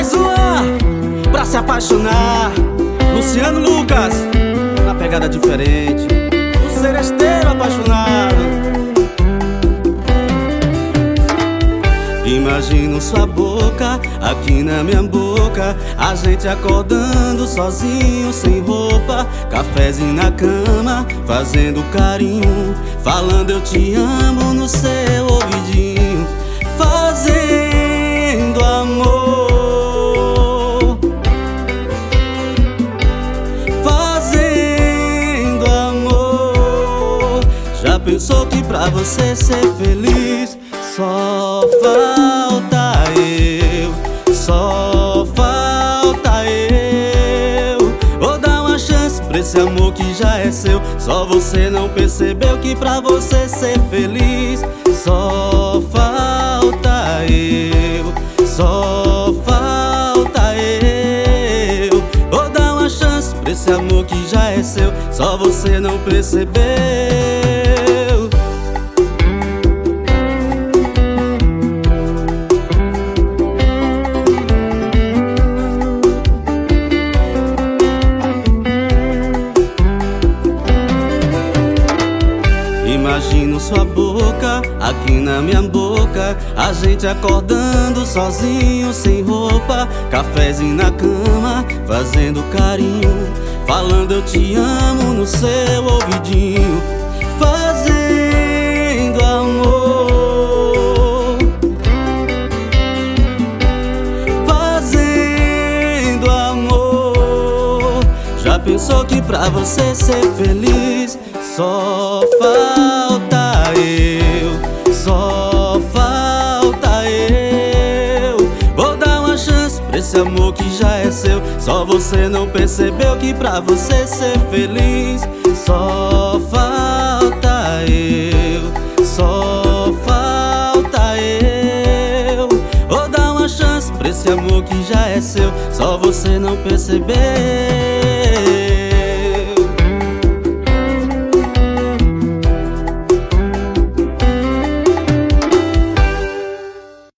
Mais uma pra se apaixonar. Luciano Lucas, na pegada diferente, o seresteiro apaixonado. Imagino sua boca aqui na minha boca, a gente acordando sozinho, sem roupa, cafezinho na cama, fazendo carinho, falando eu te amo no seu ouvidinho, fazendo amor, fazendo amor. Já pensou que pra você ser feliz só falta eu, só falta eu. Vou dar uma chance pra esse amor que já é seu. Só você não percebeu que pra você ser feliz só falta eu, só falta eu. Vou dar uma chance pra esse amor que já é seu. Só você não percebeu. Imagino sua boca aqui na minha boca, a gente acordando sozinho, sem roupa, cafezinho na cama, fazendo carinho, falando eu te amo no seu ouvidinho, fazendo amor, fazendo amor. Já pensou que pra você ser feliz só falta eu, só falta eu. Vou dar uma chance pra esse amor que já é seu. Só você não percebeu que pra você ser feliz só falta eu, só falta eu. Vou dar uma chance pra esse amor que já é seu. Só você não percebeu.